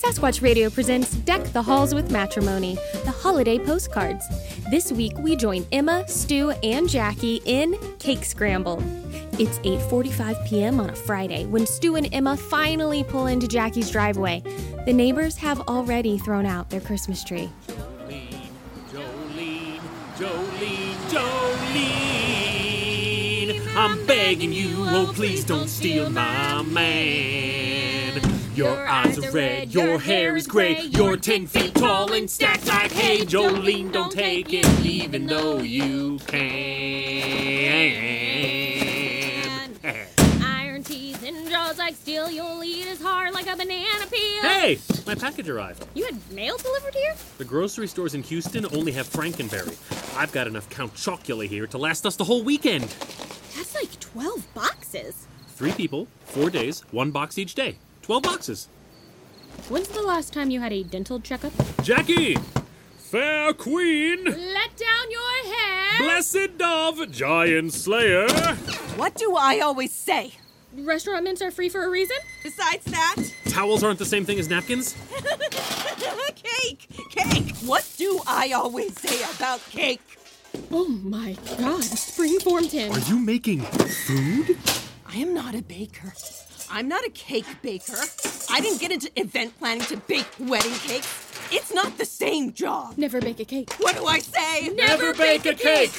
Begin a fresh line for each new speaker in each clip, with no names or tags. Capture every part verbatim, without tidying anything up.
Sasquatch Radio presents Deck the Halls with Matrimony, the holiday postcards. This week we join Emma, Stu, and Jackie in Cake Scramble. It's eight forty-five p.m. on a Friday when Stu and Emma finally pull into Jackie's driveway. The neighbors have already thrown out their Christmas tree.
Jolene, Jolene, Jolene, Jolene, I'm begging you, oh please don't steal my man. Your eyes are red, your hair is gray, you're ten feet tall and stacked like hay. Jolene, don't take it even though you can.
Iron teeth and jaws like steel, you'll eat as hard like a banana peel.
Hey, my package arrived.
You had mail delivered here?
The grocery stores in Houston only have Frankenberry. I've got enough Count Chocula here to last us the whole weekend.
That's like twelve boxes.
Three people, four days, one box each day. Twelve boxes.
When's the last time you had a dental checkup?
Jackie! Fair queen!
Let down your hair!
Blessed dove, giant slayer!
What do I always say?
Restaurant mints are free for a reason?
Besides that,
Towels aren't the same thing as napkins?
cake! Cake! What do I always say about cake?
Oh my god, spring-formed tin.
Are you making food?
I am not a baker. I'm not a cake baker. I didn't get into event planning to bake wedding cakes. It's not the same job.
Never bake a cake.
What do I say?
Never bake a cake!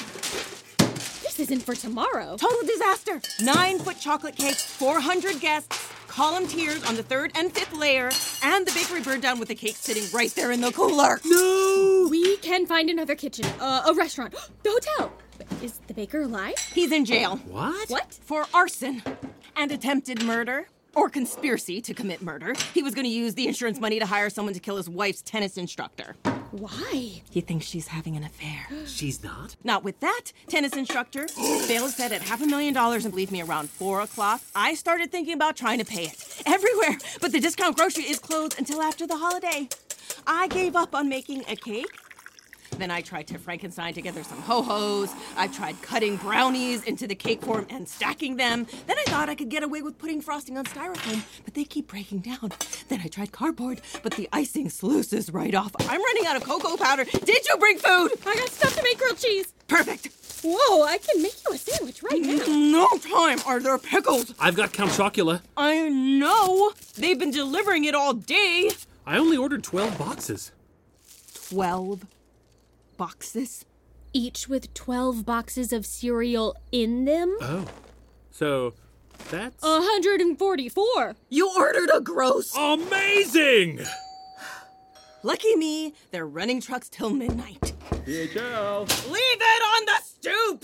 This isn't for tomorrow.
Total disaster. Nine-foot chocolate cake, four hundred guests, column tiers on the third and fifth layer, and the bakery burned down with the cake sitting right there in the cooler.
No!
We can find another kitchen, uh, a restaurant, the hotel. Is the baker alive?
He's in jail.
What?
What? For arson and attempted murder or conspiracy to commit murder. He was going to use the insurance money to hire someone to kill his wife's tennis instructor.
Why?
He thinks she's having an affair.
She's not?
Not with that tennis instructor. Bail is set at half a million dollars, and believe me, around four o'clock, I started thinking about trying to pay it. Everywhere. But the discount grocery is closed until after the holiday. I gave up on making a cake. Then I tried to Frankenstein together some ho-hos. I tried cutting brownies into the cake form and stacking them. Then I thought I could get away with putting frosting on styrofoam, but they keep breaking down. Then I tried cardboard, but the icing sluices right off. I'm running out of cocoa powder. Did you bring food?
I got stuff to make grilled cheese.
Perfect.
Whoa, I can make you a sandwich right now.
No time. Are there pickles?
I've got Count Chocula.
I know. They've been delivering it all day.
I only ordered twelve boxes.
Twelve boxes?
Each with twelve boxes of cereal in them?
Oh. So, that's...
one hundred forty-four.
You ordered a gross.
amazing!
Lucky me, they're running trucks till midnight.
D H L.
Leave it on the stoop!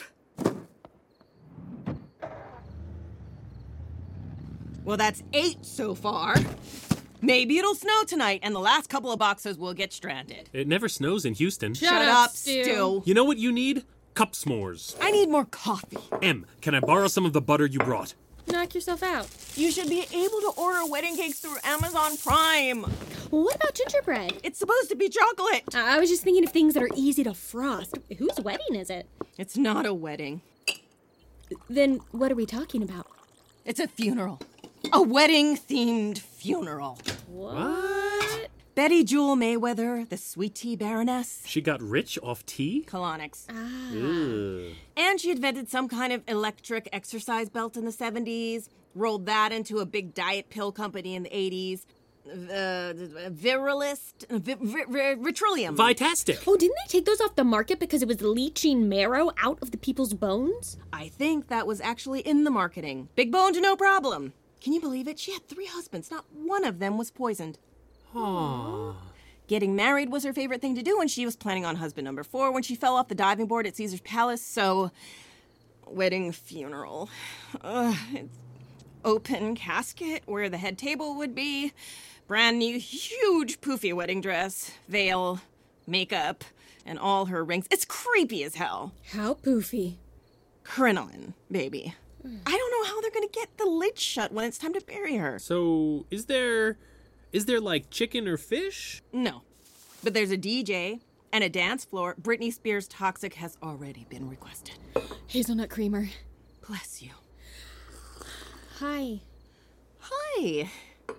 Well, that's eight so far. Maybe it'll snow tonight, and the last couple of boxes will get stranded.
It never snows in Houston.
Shut
Shut
up,
up,
Stu.
Stu.
You know what you need? Cup s'mores.
I need more coffee.
Em, can I borrow some of the butter you brought?
Knock yourself out.
You should be able to order wedding cakes through Amazon Prime.
Well, what about gingerbread?
It's supposed to be chocolate.
I I was just thinking of things that are easy to frost. Whose wedding is it?
It's not a wedding.
Then what are we talking about?
It's a funeral. A wedding-themed funeral.
What?
Betty Jewel Mayweather, the sweet tea baroness.
She got rich off tea?
Colonics.
Ah.
Ugh.
And she invented some kind of electric exercise belt in the seventies, rolled that into a big diet pill company in the eighties. Uh, Virilist, uh, vi- vi- vi- Vitrillium.
Vitastic.
Oh, didn't they take those off the market because it was leaching marrow out of the people's bones?
I think that was actually in the marketing. Big boned, no problem. Can you believe it? She had three husbands. Not one of them was poisoned.
Aww.
Getting married was her favorite thing to do, and she was planning on husband number four when she fell off the diving board at Caesar's Palace, so... Wedding funeral. Ugh, it's open casket where the head table would be. Brand new, huge, poofy wedding dress, veil, makeup, and all her rings. It's creepy as hell.
How poofy.
Crinoline, baby. I don't know how they're gonna get the lid shut when it's time to bury her.
So, is there... Is there, like, chicken or fish?
No. But there's a D J and a dance floor. Britney Spears' Toxic has already been requested.
Hazelnut creamer.
Bless you.
Hi.
Hi.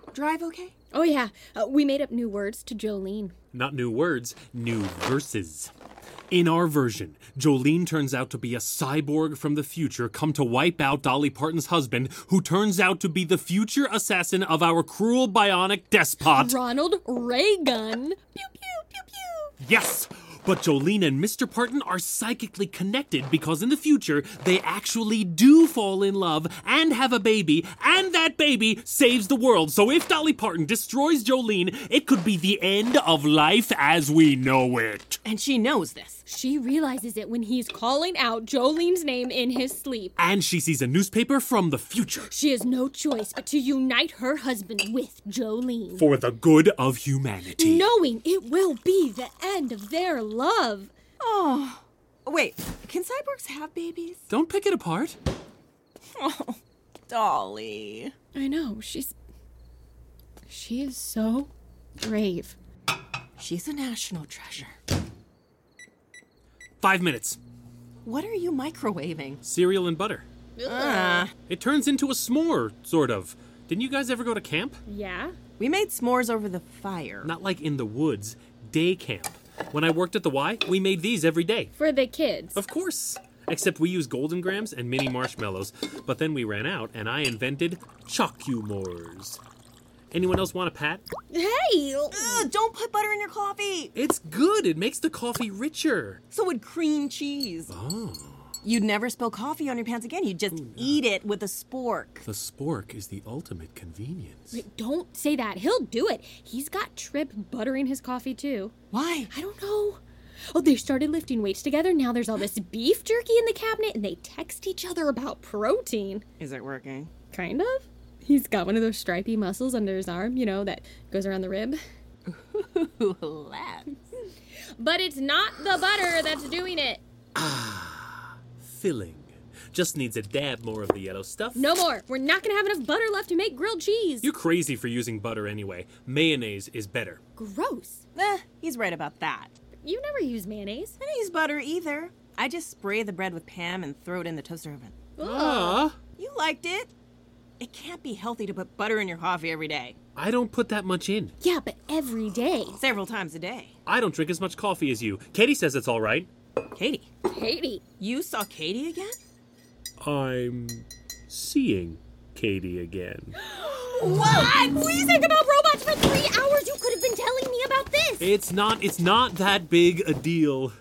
Drive okay?
Oh, yeah. Uh, we made up new words to Jolene.
Not new words, new verses. In our version, Jolene turns out to be a cyborg from the future come to wipe out Dolly Parton's husband, who turns out to be the future assassin of our cruel bionic despot.
Ronald Reagan. Pew, pew, pew, pew.
Yes! But Jolene and Mister Parton are psychically connected because in the future, they actually do fall in love and have a baby, and that baby saves the world. So if Dolly Parton destroys Jolene, it could be the end of life as we know it.
And she knows this.
She realizes it when he's calling out Jolene's name in his sleep.
And she sees a newspaper from the future.
She has no choice but to unite her husband with Jolene.
For the good of humanity.
Knowing it will be the end of their love.
Oh, wait, can cyborgs have babies?
Don't pick it apart.
Oh, Dolly.
I know, she's... She is so brave.
She's a national treasure.
Five minutes.
What are you microwaving?
Cereal and butter.
Ah,
It turns into a s'more, sort of. Didn't you guys ever go to camp?
Yeah?
we made s'mores over the fire.
Not like in the woods. Day camp. When I worked at the Y, we made these every day.
For the kids.
Of course. Except we used Golden Grams and mini marshmallows. But then we ran out, and I invented Chocumores. Anyone else want a pat?
Hey!
Ugh, don't put butter in your coffee.
It's good. It makes the coffee richer.
So would cream cheese.
Oh.
You'd never spill coffee on your pants again. You'd just eat it with a spork.
The spork is the ultimate convenience.
Wait, don't say that. He'll do it. He's got Trip butter in his coffee, too.
Why?
I don't know. Oh, they started lifting weights together. Now there's all this beef jerky in the cabinet, and they text each other about protein.
Is it working?
Kind of. He's got one of those stripy muscles under his arm, you know, that goes around the rib.
Ooh, lads.
But it's not the butter that's doing it.
Filling. Just needs a dab more of the yellow stuff.
No more. We're not going to have enough butter left to make grilled cheese.
You're crazy for using butter anyway. Mayonnaise is better.
Gross.
Eh, he's right about that.
You never use mayonnaise.
I don't use butter either. I just spray the bread with Pam and throw it in the toaster oven.
Ah,
You liked it. It can't be healthy to put butter in your coffee every day.
I don't put that much in.
Yeah, but every day.
Several times a day.
I don't drink as much coffee as you. Katie says it's all right.
Katie,
Katie.
you saw Katie again?
I'm seeing Katie again.
What? We think about robots for three hours. You could have been telling me about this.
It's not, it's not that big a deal.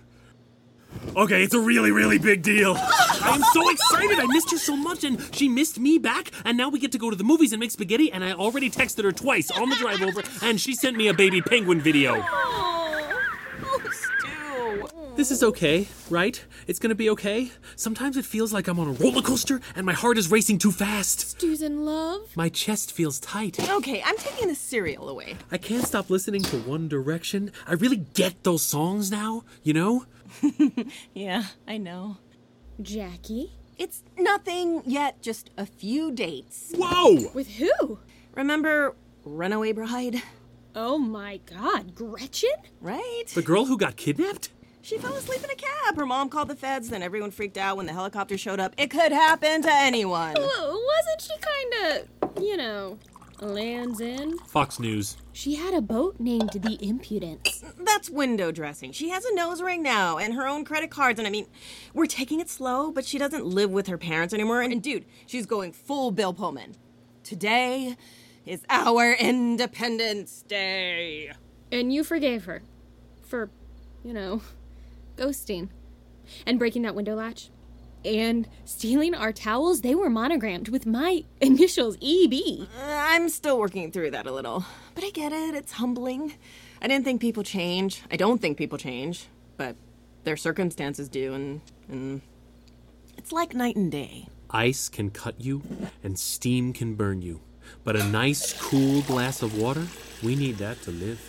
Okay, it's a really, really big deal. I'm so excited. I missed her so much, and she missed me back, and now we get to go to the movies and make spaghetti, and I already texted her twice on the drive over, and she sent me a baby penguin video.
Oh, oh Stu.
This is okay, right? It's gonna be okay. Sometimes it feels like I'm on a roller coaster, and my heart is racing too fast.
Stu's in love.
My chest feels tight.
Okay, I'm taking the cereal away.
I can't stop listening to One Direction. I really get those songs now, you know?
Yeah, I know.
Jackie?
It's nothing yet, just a few dates.
Whoa!
With who?
Remember Runaway Bride?
Oh my god, Gretchen?
Right?
The girl who got kidnapped?
She fell asleep in a cab. Her mom called the feds, then everyone freaked out when the helicopter showed up. It could happen to anyone.
Well, wasn't she kind of, you know, Land's End?
Fox News.
She had a boat named the Impudence.
That's window dressing. She has a nose ring now and her own credit cards. And I mean, we're taking it slow, but she doesn't live with her parents anymore. And dude, she's going full Bill Pullman. Today is our Independence Day.
And you forgave her. For, you know, ghosting. And breaking that window latch. And stealing our towels. They were monogrammed with my initials, E B.
Uh, I'm still working through that a little. But I get it. It's humbling. I didn't think people change. I don't think people change. But their circumstances do. And, and it's like night and day.
Ice can cut you, and steam can burn you. But a nice, cool glass of water, we need that to live.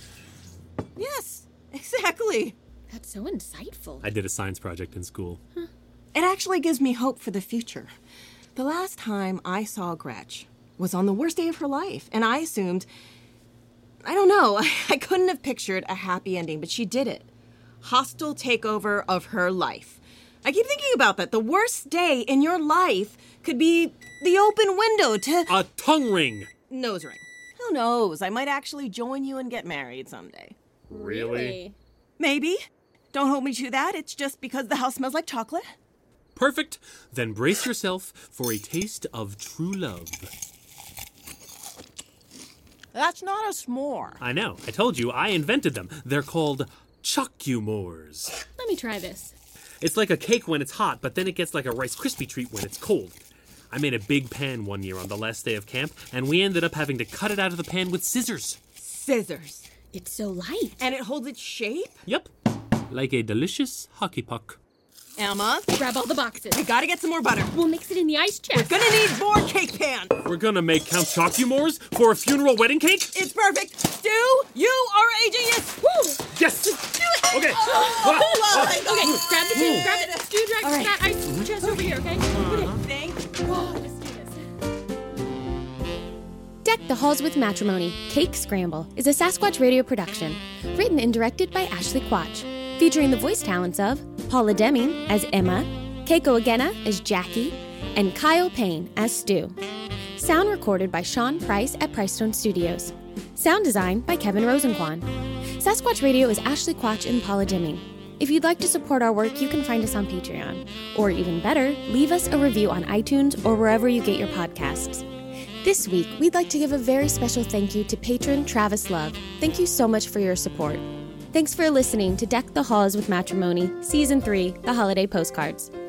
Yes, exactly.
That's so insightful.
I did a science project in school.
It actually gives me hope for the future. The last time I saw Gretch was on the worst day of her life, and I assumed, I don't know, I couldn't have pictured a happy ending, but she did it. Hostile takeover of her life. I keep thinking about that. The worst day in your life could be the open window to
A tongue ring!
nose ring. Who knows? I might actually join you and get married someday.
Really?
Maybe. Don't hold me to that. It's just because the house smells like chocolate.
Perfect. Then brace yourself for a taste of true love.
That's not a s'more.
I know. I told you. I invented them. They're called Chocumores.
Let me try this.
It's like a cake when it's hot, but then it gets like a Rice Krispie treat when it's cold. I made a big pan one year on the last day of camp, and we ended up having to cut it out of the pan with scissors.
Scissors.
It's so light.
And it holds its shape?
Yep. Like a delicious hockey puck.
Emma,
Grab all the boxes.
we gotta get some more butter.
We'll mix it in the ice chest.
Gonna need more cake pan.
We're gonna make Count Chocumores for a funeral wedding cake?
It's perfect. Stu, you are a genius. Woo!
Yes!
Do it.
Okay.
Oh,
Okay, grab the two, grab it. Stu, drag
All right.
that ice chest over here, okay? Put it.
Thank
Whoa, let's do this. Deck the Halls with Matrimony, Cake Scramble is a Sasquatch Radio production, written and directed by Ashley Quatch, featuring the voice talents of Paula Deming as Emma, Keiko Agena as Jackie, and Kyle Payne as Stu. Sound recorded by Sean Price at Pricestone Studios. Sound design by Kevin Rosenquan. Sasquatch Radio is Ashley Quatch and Paula Deming. If you'd like to support our work, you can find us on Patreon. Or even better, leave us a review on iTunes or wherever you get your podcasts. This week, we'd like to give a very special thank you to patron Travis Love. Thank you so much for your support. Thanks for listening to Deck the Halls with Matrimony, Season three, The Holiday Postcards.